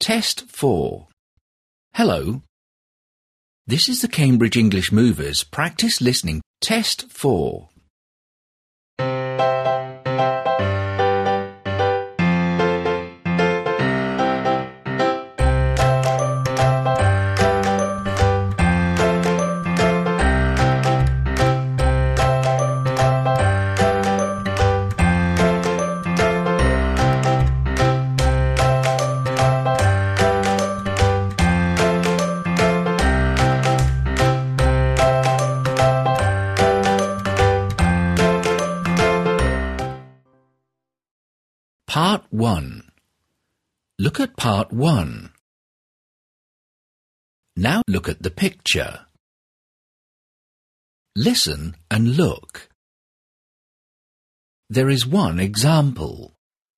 Test 4. Hello. This is the Cambridge English Movers Practice Listening Test 4. Part 1. Look at Part 1. Now look at the picture. Listen and look. There is one example.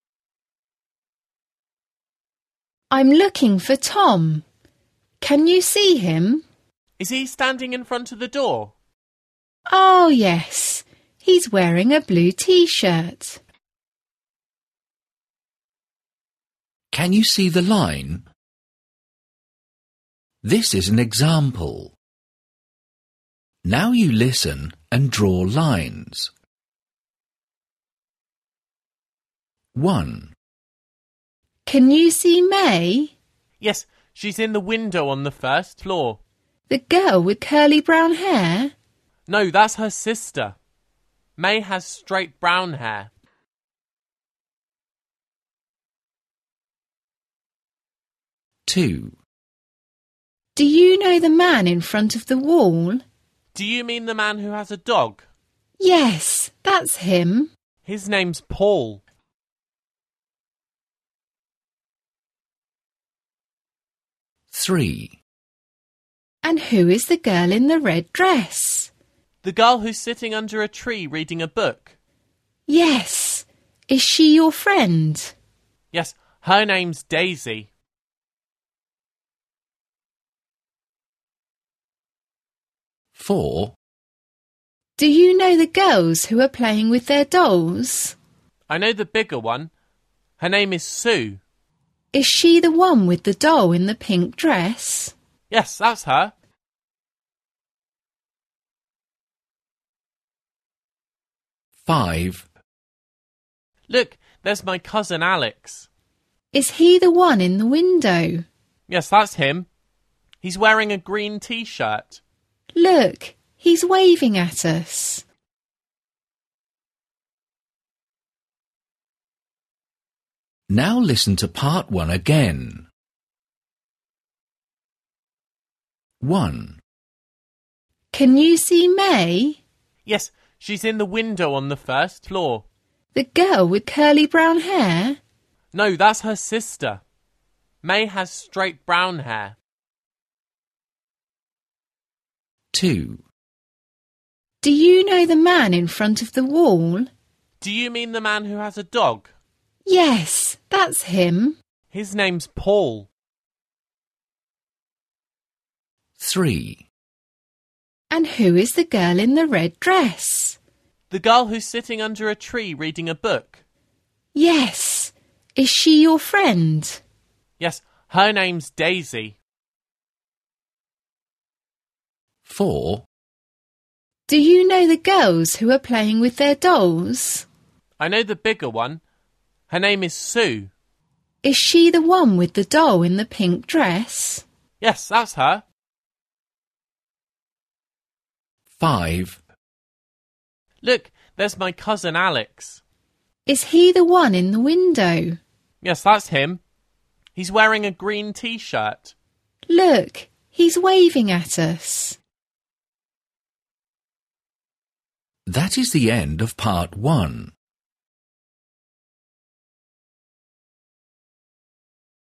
I'm looking for Tom. Can you see him? Is he standing in front of the door? Oh, yes. He's wearing a blue t-shirt. Can you see the line? This is an example. Now you listen and draw lines. 1. Can you see May? Yes, she's in the window on the first floor. The girl with curly brown hair? No, that's her sister. May has straight brown hair. 2. Do you know the man in front of the wall? Do you mean the man who has a dog? Yes, that's him. His name's Paul. 3. And who is the girl in the red dress? The girl who's sitting under a tree reading a book. Yes. Is she your friend? Yes, her name's Daisy. 4. Do you know the girls who are playing with their dolls? I know the bigger one. Her name is Sue. Is she the one with the doll in the pink dress? Yes, that's her. 5. Look, there's my cousin Alex. Is he the one in the window? Yes, that's him. He's wearing a green t-shirt. Look, he's waving at us. Now listen to Part 1 again. 1. Can you see May? Yes, she's in the window on the first floor. The girl with curly brown hair? No, that's her sister. May has straight brown hair. 2. Do you know the man in front of the wall? Do you mean the man who has a dog? Yes, that's him. His name's Paul. 3. And who is the girl in the red dress? The girl who's sitting under a tree reading a book. Yes. Is she your friend? Yes, her name's Daisy. 4. Do you know the girls who are playing with their dolls? I know the bigger one. Her name is Sue. Is she the one with the doll in the pink dress? Yes, that's her. 5. Look, there's my cousin Alex. Is he the one in the window? Yes, that's him. He's wearing a green t-shirt. Look, he's waving at us. That is the end of Part 1.